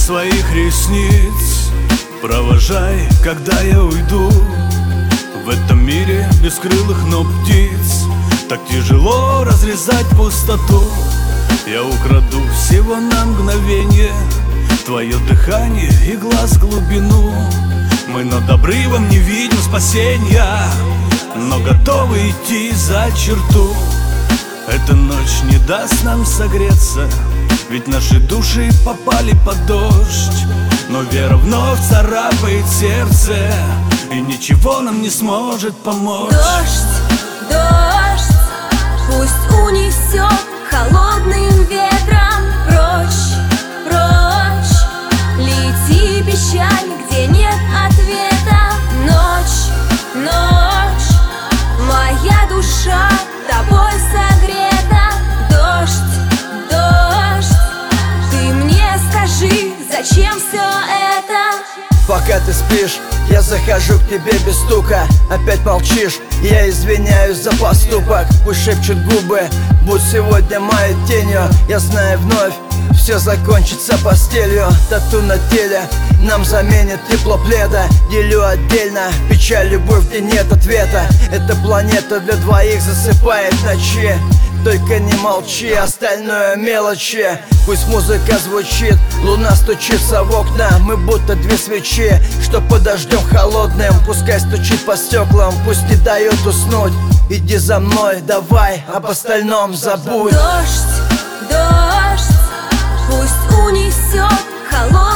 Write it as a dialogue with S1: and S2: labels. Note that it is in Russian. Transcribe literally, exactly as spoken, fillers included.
S1: своих ресниц провожай, когда я уйду. В этом мире бескрылых, но птиц так тяжело разрезать пустоту. Я украду всего на мгновенье твое дыхание и глаз глубину. Мы над обрывом не видим спасения, но готовы идти за черту. Эта ночь не даст нам согреться, ведь наши души попали под дождь. Но вера вновь царапает сердце, и ничего нам не сможет помочь.
S2: Дождь, дождь, пусть унесет холодным ветром прочь, прочь. Лети, печаль, где нет ответа. Ночь, ночь, моя душа тобой согрета. Дождь, дождь, ты мне скажи, зачем все это?
S3: Пока ты спишь, я захожу к тебе без стука. Опять молчишь, я извиняюсь за поступок. Пусть шепчут губы, будь сегодня моей тенью. Я знаю, вновь все закончится постелью. Тату на теле нам заменит тепло пледа. Делю отдельно печаль, любовь, где нет ответа. Эта планета для двоих засыпает в ночи. Только не молчи, остальное мелочи. Пусть музыка звучит, луна стучится в окна. Мы будто две свечи, что под дождем холодным. Пускай стучит по стеклам, пусть не дает уснуть. Иди за мной, давай, об остальном забудь.
S2: Дождь, дождь, пусть унесет холодным